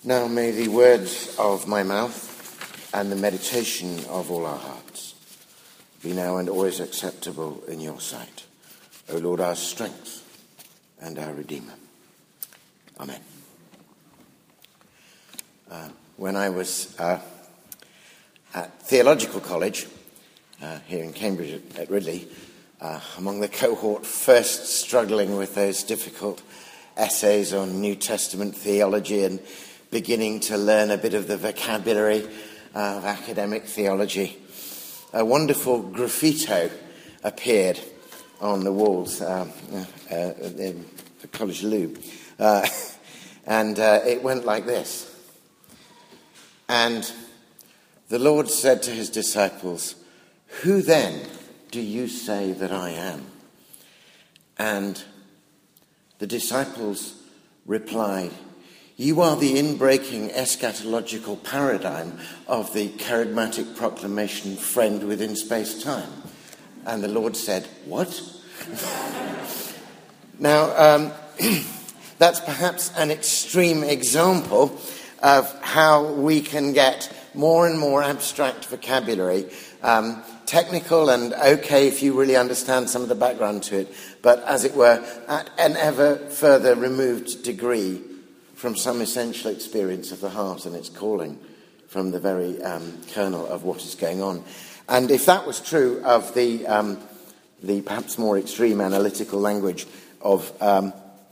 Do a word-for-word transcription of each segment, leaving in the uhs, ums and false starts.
Now may the words of my mouth and the meditation of all our hearts be now and always acceptable in your sight, O Lord, our strength and our Redeemer. Amen. Uh, when I was uh, at theological college uh, here in Cambridge at, at Ridley, uh, among the cohort first struggling with those difficult essays on New Testament theology and beginning to learn a bit of the vocabulary uh, of academic theology, a wonderful graffito appeared on the walls uh, uh, in the college loo. Uh, and uh, it went like this. And the Lord said to his disciples, "Who then do you say that I am?" And the disciples replied, "You are the inbreaking eschatological paradigm of the charismatic proclamation, friend within space-time." And the Lord said, "What?" Now, um, that's perhaps an extreme example of how we can get more and more abstract vocabulary, um, technical and okay if you really understand some of the background to it, but as it were, at an ever further removed degree from some essential experience of the heart and its calling, from the very um, kernel of what is going on. And if that was true of the um, the perhaps more extreme analytical language of um,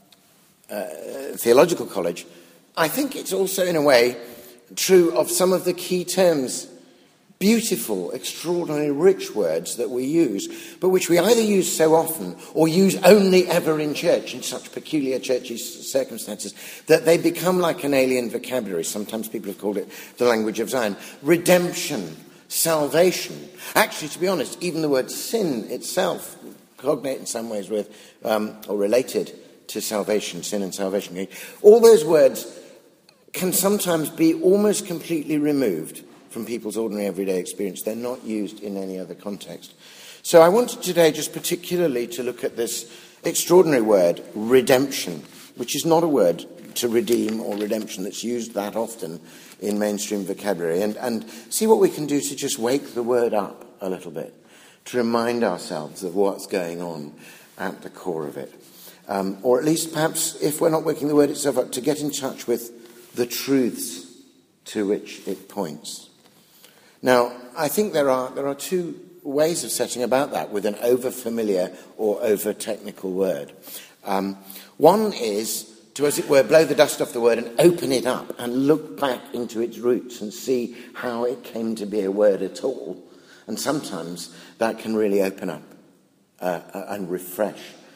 uh, theological college, I think it's also in a way true of some of the key terms, beautiful, extraordinary, rich words that we use, but which we either use so often or use only ever in church, in such peculiar churchy circumstances, that they become like an alien vocabulary. Sometimes people have called it the language of Zion. Redemption, salvation. Actually, to be honest, even the word sin itself, cognate in some ways with, um, or related to salvation, sin and salvation. All those words can sometimes be almost completely removed from people's ordinary everyday experience. They're not used in any other context. So I wanted today just particularly to look at this extraordinary word, redemption, which is not a word to redeem or redemption that's used that often in mainstream vocabulary, and, and see what we can do to just wake the word up a little bit, to remind ourselves of what's going on at the core of it. Um, or at least perhaps, if we're not waking the word itself up, to get in touch with the truths to which it points. Now, I think there are there are two ways of setting about that with an over-familiar or over-technical word. Um, one is to, as it were, blow the dust off the word and open it up and look back into its roots and see how it came to be a word at all. And sometimes that can really open up uh, and refresh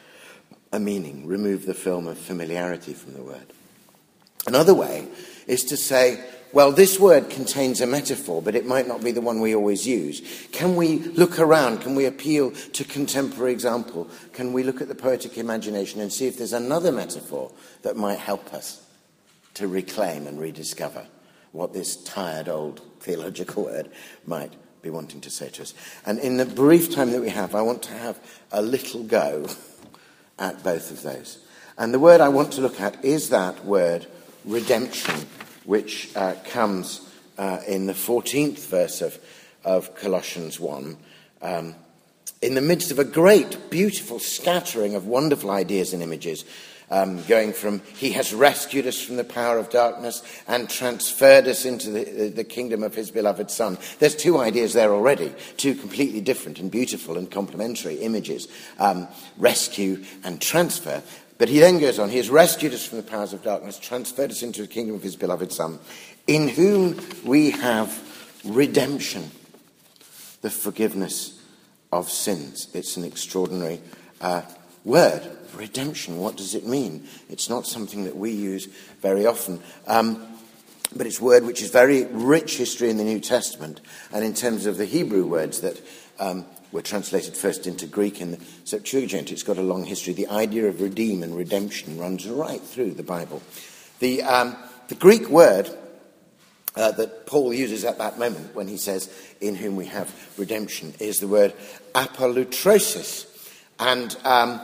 a meaning, remove the film of familiarity from the word. Another way is to say, well, this word contains a metaphor, but it might not be the one we always use. Can we look around? Can we appeal to contemporary example? Can we look at the poetic imagination and see if there's another metaphor that might help us to reclaim and rediscover what this tired old theological word might be wanting to say to us? And in the brief time that we have, I want to have a little go at both of those. And the word I want to look at is that word, redemption, which uh, comes uh, in the fourteenth verse of, of Colossians one, um, in the midst of a great, beautiful scattering of wonderful ideas and images, um, going from he has rescued us from the power of darkness and transferred us into the, the, the kingdom of his beloved Son. There's two ideas there already, two completely different and beautiful and complementary images, um, rescue and transfer. But he then goes on, he has rescued us from the powers of darkness, transferred us into the kingdom of his beloved Son, in whom we have redemption, the forgiveness of sins. It's an extraordinary uh, word, redemption. What does it mean? It's not something that we use very often, um, but it's a word which is very rich history in the New Testament, and in terms of the Hebrew words that um, were translated first into Greek in the Septuagint, it's got a long history. The idea of redeem and redemption runs right through the Bible. The, um, the Greek word uh, that Paul uses at that moment when he says, in whom we have redemption, is the word apolutrosis. And um,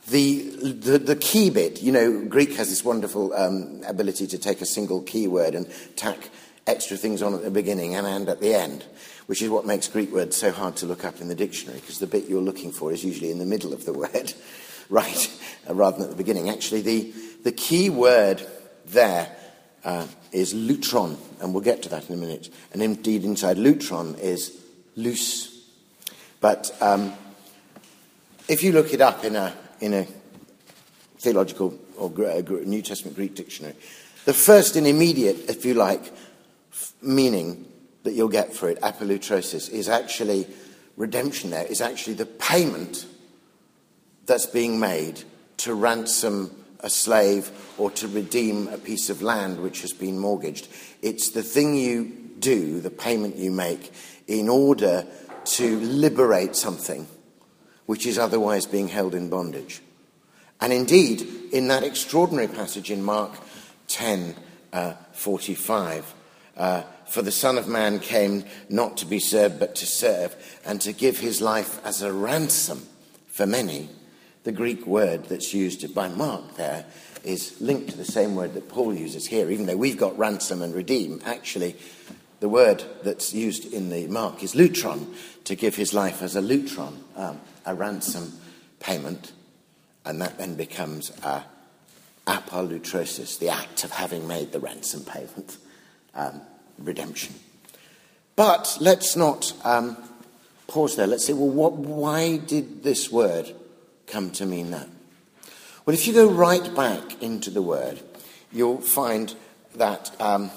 the, the the key bit, you know, Greek has this wonderful um, ability to take a single key word and tack extra things on at the beginning and, and at the end, which is what makes Greek words so hard to look up in the dictionary, because the bit you're looking for is usually in the middle of the word, right, uh, rather than at the beginning. Actually, the, the key word there uh, is lutron, and we'll get to that in a minute. And indeed, inside lutron is loose. But um, if you look it up in a in a theological or New Testament Greek dictionary, the first and immediate, if you like, meaning that you'll get for it, apolutrosis, is actually redemption. There is actually the payment that's being made to ransom a slave or to redeem a piece of land which has been mortgaged. It's the thing you do, the payment you make, in order to liberate something which is otherwise being held in bondage. And indeed, in that extraordinary passage in Mark ten, uh, forty-five, uh, for the Son of Man came not to be served but to serve, and to give his life as a ransom for many. The Greek word that's used by Mark there is linked to the same word that Paul uses here. Even though we've got ransom and redeem, actually the word that's used in the Mark is lutron, to give his life as a lutron, um, a ransom payment, and that then becomes a apolutrosis, the act of having made the ransom payment, um, redemption. But let's not um, pause there. Let's say, well, what, why did this word come to mean that? Well, if you go right back into the word, you'll find that um,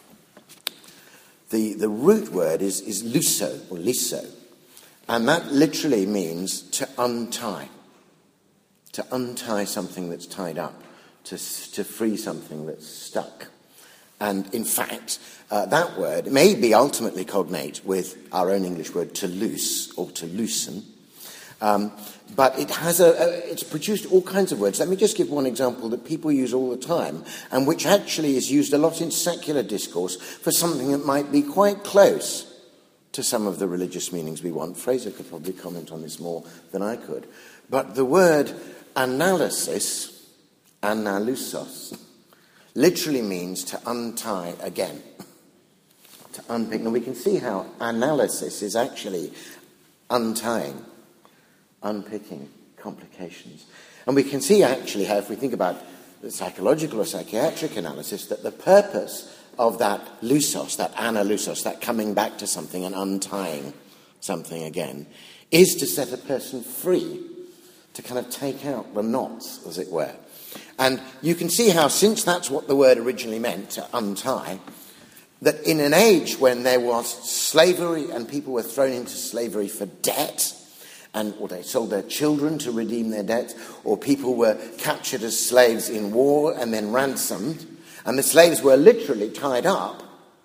the, the root word is, is luso, or liso, and that literally means to untie, to untie something that's tied up, to, to free something that's stuck. And in fact, uh, that word may be ultimately cognate with our own English word to loose or to loosen. Um, but it has a, a, it's produced all kinds of words. Let me just give one example that people use all the time, and which actually is used a lot in secular discourse for something that might be quite close to some of the religious meanings we want. Fraser could probably comment on this more than I could. But the word analysis, analusos, literally means to untie again, to unpick. Now we can see how analysis is actually untying, unpicking complications. And we can see actually how, if we think about the psychological or psychiatric analysis, that the purpose of that lusos, that analusos, that coming back to something and untying something again, is to set a person free, to kind of take out the knots, as it were. And you can see how, since that's what the word originally meant, to untie, that in an age when there was slavery and people were thrown into slavery for debt, and or they sold their children to redeem their debts, or people were captured as slaves in war and then ransomed, and the slaves were literally tied up,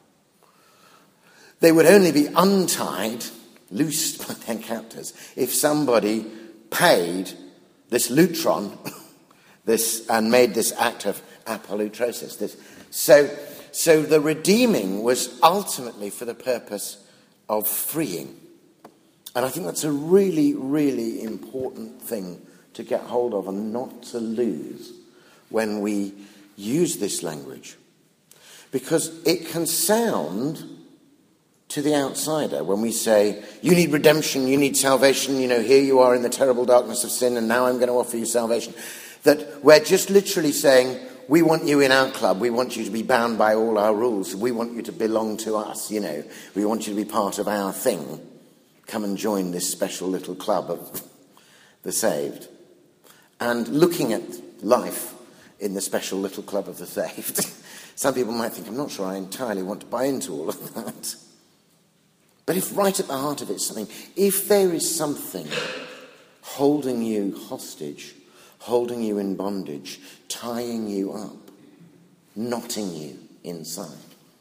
they would only be untied, loosed by their captors, if somebody paid this lutron this and made this act of apolutrosis. This, so, so the redeeming was ultimately for the purpose of freeing. And I think that's a really, really important thing to get hold of and not to lose when we use this language. Because it can sound, to the outsider, when we say, you need redemption, you need salvation, you know, here you are in the terrible darkness of sin, and now I'm going to offer you salvation, that we're just literally saying, we want you in our club, we want you to be bound by all our rules, we want you to belong to us, you know, we want you to be part of our thing. Come and join this special little club of the saved. And looking at life in the special little club of the saved, some people might think, I'm not sure I entirely want to buy into all of that. But if right at the heart of it is something, if there is something holding you hostage, holding you in bondage, tying you up, knotting you inside,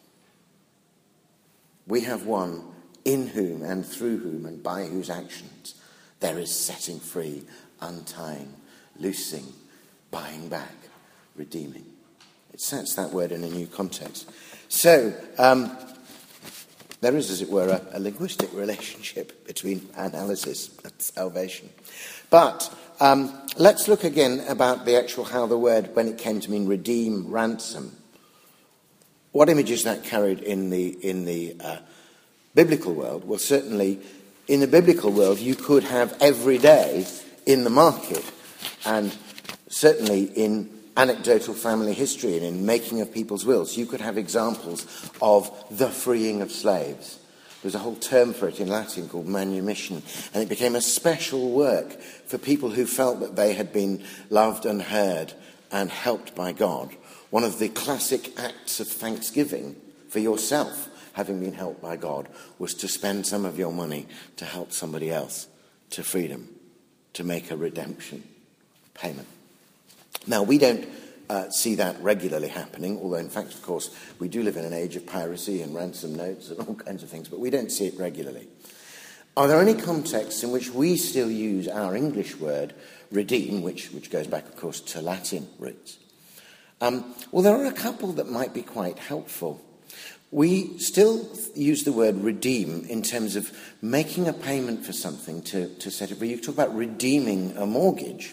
we have one in whom and through whom and by whose actions there is setting free, untying, loosing, buying back, redeeming. It sets that word in a new context. So, um, There is, as it were, a, a linguistic relationship between analysis and salvation. But um, let's look again about the actual how the word, when it came to mean redeem, ransom, what images that carried in the in the uh, biblical world. Well, certainly in the biblical world, you could have every day in the market, and certainly in anecdotal family history and in making of people's wills, you could have examples of the freeing of slaves. There's a whole term for it in Latin called manumission, and it became a special work for people who felt that they had been loved and heard and helped by God. One of the classic acts of thanksgiving for yourself, having been helped by God, was to spend some of your money to help somebody else to freedom, to make a redemption payment. Now, we don't uh, see that regularly happening, although, in fact, of course, we do live in an age of piracy and ransom notes and all kinds of things, but we don't see it regularly. Are there any contexts in which we still use our English word, redeem, which, which goes back, of course, to Latin roots? Um, well, there are a couple that might be quite helpful. We still use the word redeem in terms of making a payment for something to, to set it free. You talk about redeeming a mortgage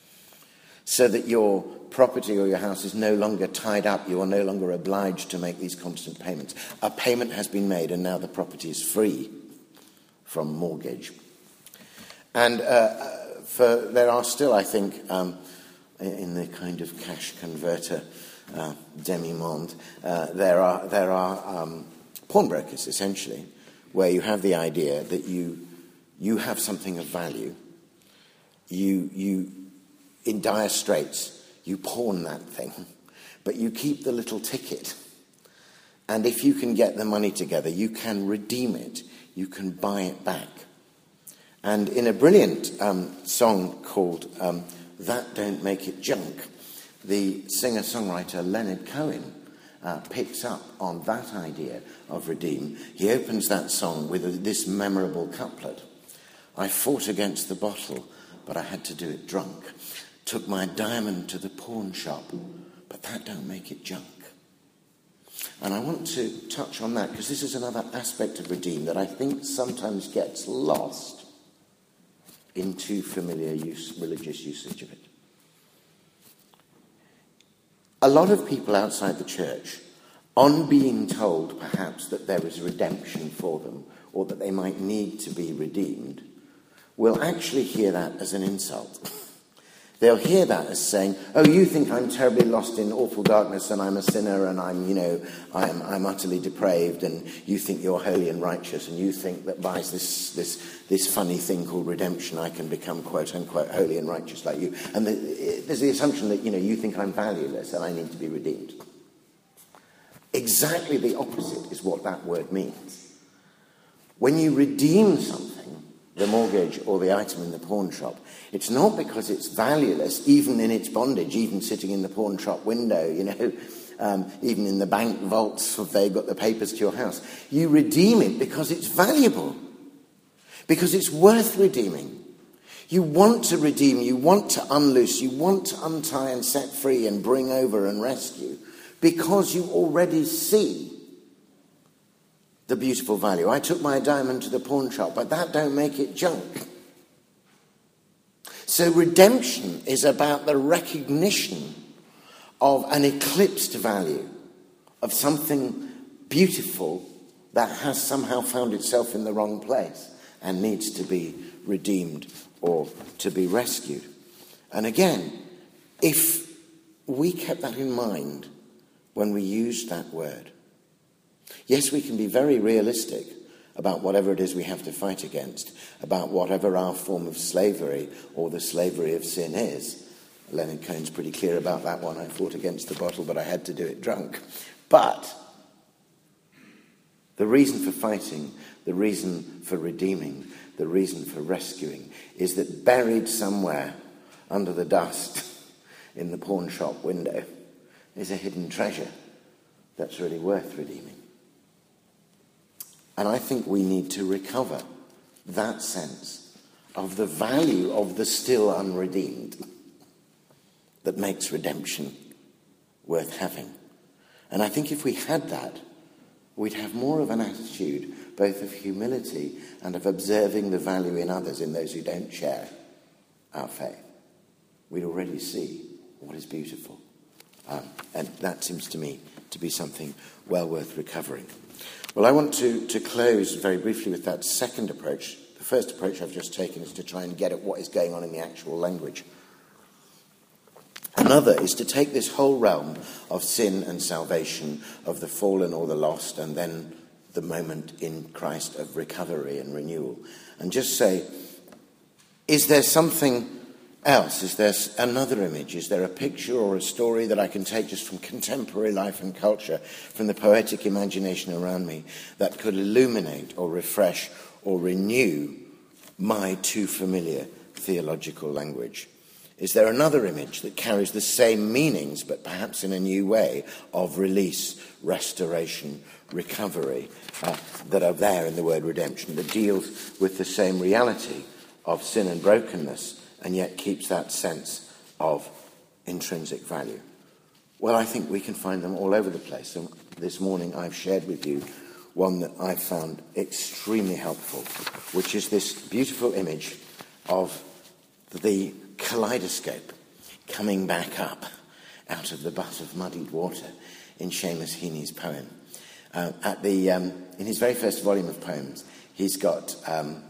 so that your property or your house is no longer tied up. You are no longer obliged to make these constant payments. A payment has been made and now the property is free from mortgage. And uh, for there are still, I think, um, in the kind of cash converter uh, demi-monde, uh, there are there are um, pawnbrokers, essentially, where you have the idea that you you have something of value. You you in dire straits, you pawn that thing, but you keep the little ticket. And if you can get the money together, you can redeem it. You can buy it back. And in a brilliant um, song called um, That Don't Make It Junk, the singer-songwriter Leonard Cohen uh, picks up on that idea of redeem. He opens that song with a, this memorable couplet. I fought against the bottle, but I had to do it drunk. Took my diamond to the pawn shop, but that don't make it junk. And I want to touch on that because this is another aspect of redeem that I think sometimes gets lost in too familiar use, religious usage of it. A lot of people outside the church, on being told perhaps that there is redemption for them or that they might need to be redeemed, will actually hear that as an insult. They'll hear that as saying, oh, you think I'm terribly lost in awful darkness and I'm a sinner and I'm, you know, I'm, I'm utterly depraved, and you think you're holy and righteous, and you think that by this, this, this funny thing called redemption I can become quote unquote holy and righteous like you. And the, there's the assumption that, you know, you think I'm valueless and I need to be redeemed. Exactly the opposite is what that word means. When you redeem something, the mortgage or the item in the pawn shop, it's not because it's valueless, even in its bondage, even sitting in the pawn shop window, you know, um, even in the bank vaults if they've got the papers to your house. You redeem it because it's valuable, because it's worth redeeming. You want to redeem, you want to unloose, you want to untie and set free and bring over and rescue, because you already see the beautiful value. I took my diamond to the pawn shop, but that don't make it junk. So redemption is about the recognition of an eclipsed value, of something beautiful that has somehow found itself in the wrong place and needs to be redeemed or to be rescued. And again, if we kept that in mind when we used that word, yes, we can be very realistic about whatever it is we have to fight against, about whatever our form of slavery or the slavery of sin is. Leonard Cohen's pretty clear about that one. I fought against the bottle, but I had to do it drunk. But the reason for fighting, the reason for redeeming, the reason for rescuing is that buried somewhere under the dust in the pawn shop window is a hidden treasure that's really worth redeeming. And I think we need to recover that sense of the value of the still unredeemed that makes redemption worth having. And I think if we had that, we'd have more of an attitude both of humility and of observing the value in others, in those who don't share our faith. We'd already see what is beautiful. Um, and that seems to me to be something well worth recovering. Well, I want to, to close very briefly with that second approach. The first approach I've just taken is to try and get at what is going on in the actual language. Another is to take this whole realm of sin and salvation, of the fallen or the lost, and then the moment in Christ of recovery and renewal, and just say, is there something else? Is there another image? Is there a picture or a story that I can take just from contemporary life and culture, from the poetic imagination around me, that could illuminate or refresh or renew my too familiar theological language? Is there another image that carries the same meanings, but perhaps in a new way, of release, restoration, recovery, uh, that are there in the word redemption, that deals with the same reality of sin and brokenness, and yet keeps that sense of intrinsic value? Well, I think we can find them all over the place. And this morning I've shared with you one that I found extremely helpful, which is this beautiful image of the kaleidoscope coming back up out of the butt of muddied water in Seamus Heaney's poem. Uh, at the um, in his very first volume of poems, he's got um,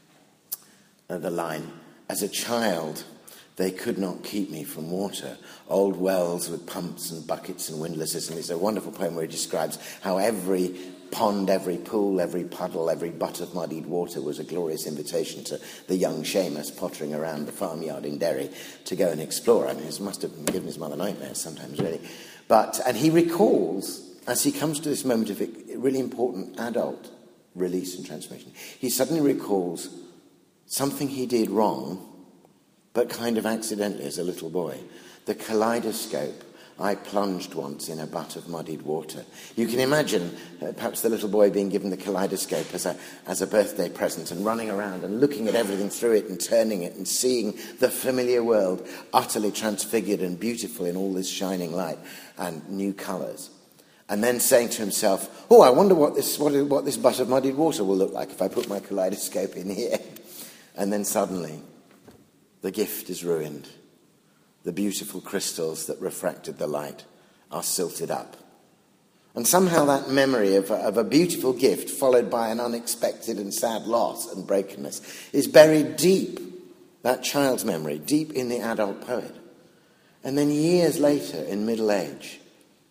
uh, the line, "As a child, they could not keep me from water. Old wells with pumps and buckets and windlasses." And it's a wonderful poem where he describes how every pond, every pool, every puddle, every butt of muddied water was a glorious invitation to the young Seamus pottering around the farmyard in Derry to go and explore. I mean, it must have given his mother nightmares sometimes, really. But, and he recalls, as he comes to this moment of really important adult release and transformation, he suddenly recalls something he did wrong, but kind of accidentally as a little boy. The kaleidoscope I plunged once in a butt of muddied water. You can imagine uh, perhaps the little boy being given the kaleidoscope as a, as a birthday present and running around and looking at everything through it and turning it and seeing the familiar world utterly transfigured and beautiful in all this shining light and new colours. And then saying to himself, oh, I wonder what this, what, what this butt of muddied water will look like if I put my kaleidoscope in here. And then suddenly the gift is ruined. The beautiful crystals that refracted the light are silted up. And somehow that memory of a, of a beautiful gift followed by an unexpected and sad loss and brokenness is buried deep, that child's memory, deep in the adult poet. And then years later, in middle age,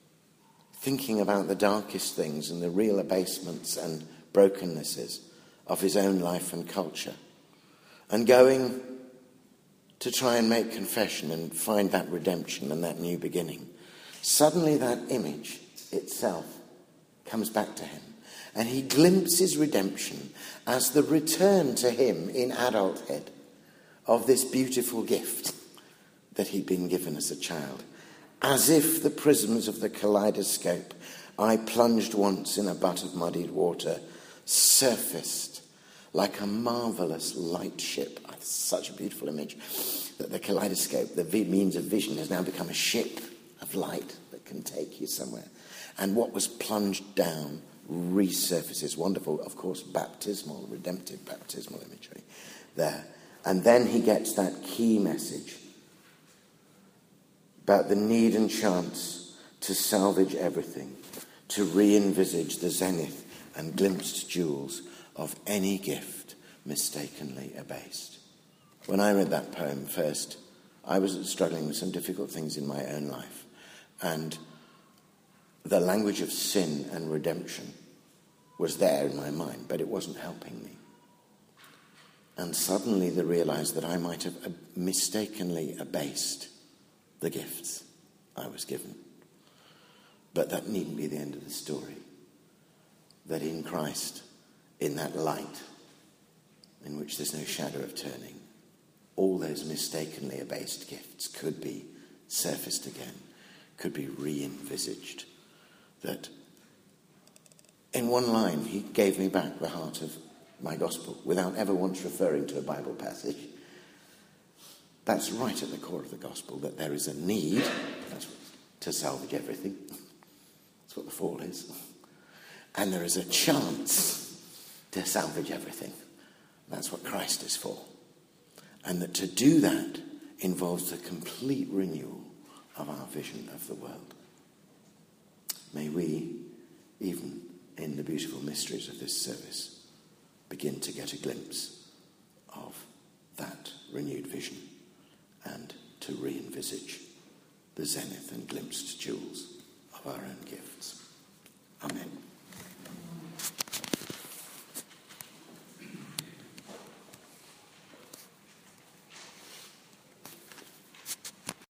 thinking about the darkest things and the real abasements and brokennesses of his own life and culture, and going to try and make confession and find that redemption and that new beginning, suddenly that image itself comes back to him, and he glimpses redemption as the return to him in adulthood of this beautiful gift that he'd been given as a child. As if the prisms of the kaleidoscope I plunged once in a butt of muddied water surfaced like a marvellous light ship. That's such a beautiful image, that the kaleidoscope, the vi- means of vision, has now become a ship of light that can take you somewhere. And what was plunged down resurfaces. Wonderful, of course, baptismal, redemptive baptismal imagery there. And then he gets that key message about the need and chance to salvage everything, to re-envisage the zenith and glimpsed jewels of any gift mistakenly abased. When I read that poem first, I was struggling with some difficult things in my own life. And the language of sin and redemption was there in my mind, but it wasn't helping me. And suddenly the realized that I might have mistakenly abased the gifts I was given. But that needn't be the end of the story. That in Christ, in that light, in which there's no shadow of turning, all those mistakenly abased gifts could be surfaced again, could be re-envisaged. That in one line, he gave me back the heart of my gospel without ever once referring to a Bible passage. That's right at the core of the gospel, that there is a need to salvage everything. That's what the fall is. and there is a chance to salvage everything. That's what Christ is for. And that to do that involves a complete renewal of our vision of the world. May we, even in the beautiful mysteries of this service, begin to get a glimpse of that renewed vision and to re-envisage the zenith and glimpsed jewels of our own gifts. Amen.